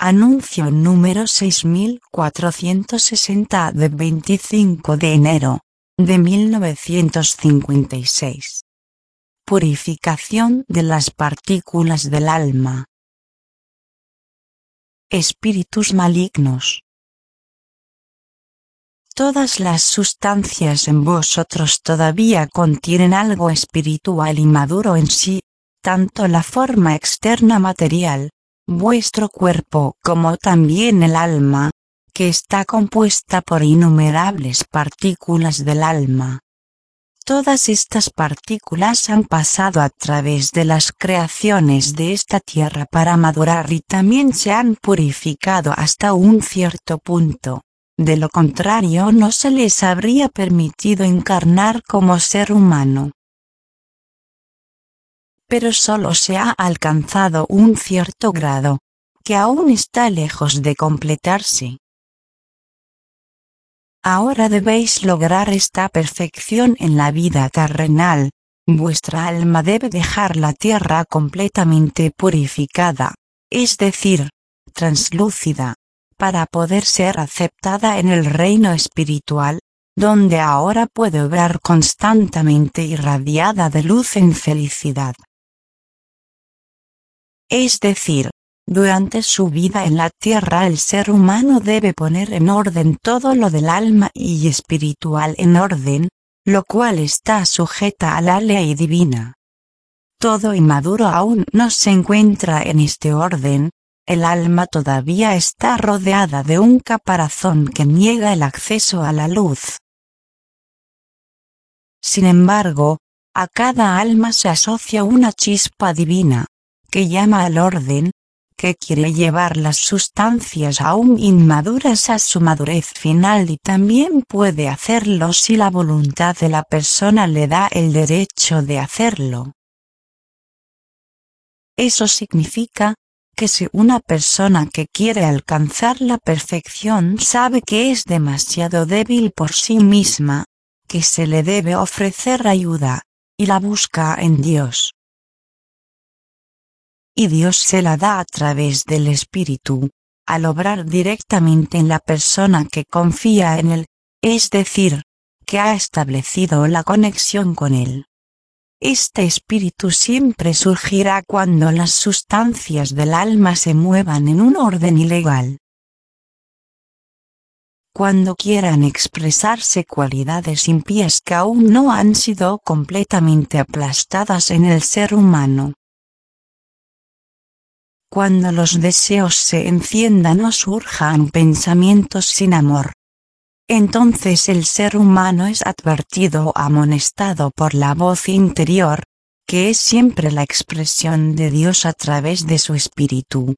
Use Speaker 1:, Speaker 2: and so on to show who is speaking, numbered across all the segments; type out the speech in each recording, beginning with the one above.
Speaker 1: Anuncio número 6460 de 25 de enero de 1956. Purificación de las partículas del alma. Espíritus malignos. Todas las sustancias en vosotros todavía contienen algo espiritual y maduro en sí, tanto la forma externa material, vuestro cuerpo, como también el alma, que está compuesta por innumerables partículas del alma. Todas estas partículas han pasado a través de las creaciones de esta tierra para madurar y también se han purificado hasta un cierto punto. De lo contrario no se les habría permitido encarnar como ser humano. Pero solo se ha alcanzado un cierto grado, que aún está lejos de completarse. Ahora debéis lograr esta perfección en la vida terrenal. Vuestra alma debe dejar la tierra completamente purificada, es decir, translúcida, para poder ser aceptada en el reino espiritual, donde ahora puede obrar constantemente irradiada de luz en felicidad. Es decir, durante su vida en la tierra el ser humano debe poner en orden todo lo del alma y espiritual en orden, lo cual está sujeta a la ley divina. Todo inmaduro aún no se encuentra en este orden, el alma todavía está rodeada de un caparazón que niega el acceso a la luz. Sin embargo, a cada alma se asocia una chispa divina, que llama al orden, que quiere llevar las sustancias aún inmaduras a su madurez final y también puede hacerlo si la voluntad de la persona le da el derecho de hacerlo. Eso significa que si una persona que quiere alcanzar la perfección sabe que es demasiado débil por sí misma, que se le debe ofrecer ayuda, y la busca en Dios. Y Dios se la da a través del Espíritu, al obrar directamente en la persona que confía en Él, es decir, que ha establecido la conexión con Él. Este Espíritu siempre surgirá cuando las sustancias del alma se muevan en un orden ilegal. Cuando quieran expresarse cualidades impías que aún no han sido completamente aplastadas en el ser humano. Cuando los deseos se enciendan o surjan pensamientos sin amor. Entonces el ser humano es advertido o amonestado por la voz interior, que es siempre la expresión de Dios a través de su espíritu.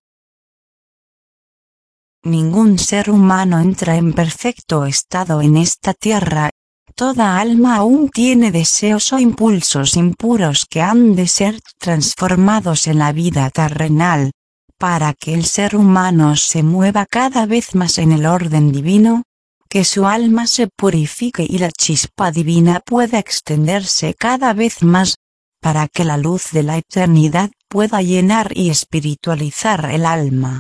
Speaker 1: Ningún ser humano entra en perfecto estado en esta tierra. Toda alma aún tiene deseos o impulsos impuros que han de ser transformados en la vida terrenal. Para que el ser humano se mueva cada vez más en el orden divino, que su alma se purifique y la chispa divina pueda extenderse cada vez más, para que la luz de la eternidad pueda llenar y espiritualizar el alma.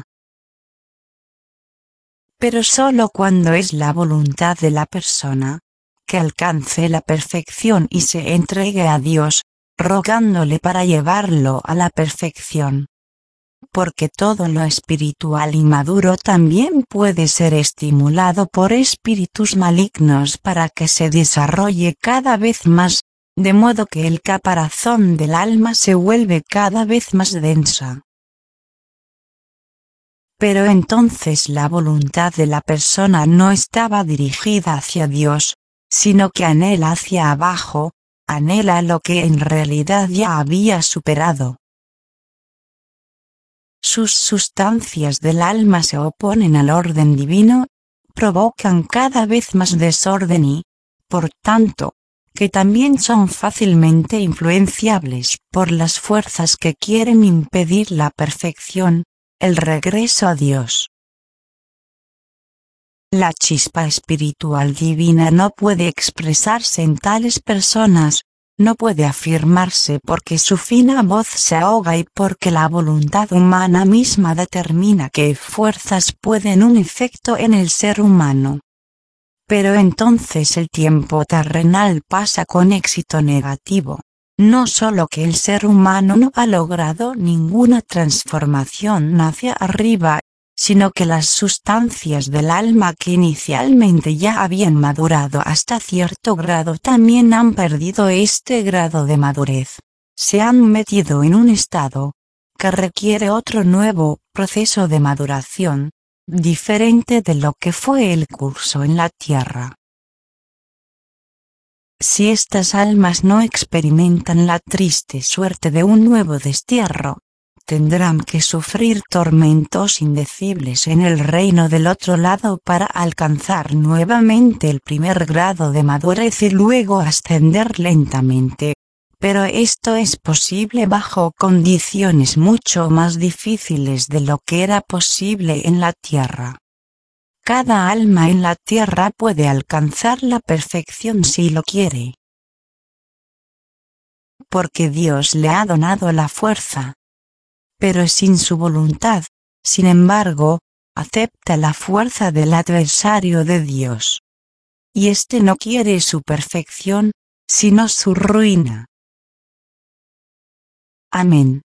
Speaker 1: Pero solo cuando es la voluntad de la persona, que alcance la perfección y se entregue a Dios, rogándole para llevarlo a la perfección. Porque todo lo espiritual y maduro también puede ser estimulado por espíritus malignos para que se desarrolle cada vez más, de modo que el caparazón del alma se vuelve cada vez más densa. Pero entonces la voluntad de la persona no estaba dirigida hacia Dios, sino que anhela hacia abajo, anhela lo que en realidad ya había superado. Sus sustancias del alma se oponen al orden divino, provocan cada vez más desorden y, por tanto, que también son fácilmente influenciables por las fuerzas que quieren impedir la perfección, el regreso a Dios. La chispa espiritual divina no puede expresarse en tales personas, no puede afirmarse porque su fina voz se ahoga y porque la voluntad humana misma determina qué fuerzas pueden un efecto en el ser humano. Pero entonces el tiempo terrenal pasa con éxito negativo. No solo que el ser humano no ha logrado ninguna transformación hacia arriba, sino que las sustancias del alma que inicialmente ya habían madurado hasta cierto grado también han perdido este grado de madurez. Se han metido en un estado que requiere otro nuevo proceso de maduración, diferente de lo que fue el curso en la tierra. Si estas almas no experimentan la triste suerte de un nuevo destierro, tendrán que sufrir tormentos indecibles en el reino del otro lado para alcanzar nuevamente el primer grado de madurez y luego ascender lentamente. Pero esto es posible bajo condiciones mucho más difíciles de lo que era posible en la tierra. Cada alma en la tierra puede alcanzar la perfección si lo quiere, porque Dios le ha donado la fuerza. Pero sin su voluntad, sin embargo, acepta la fuerza del adversario de Dios. Y éste no quiere su perfección, sino su ruina. Amén.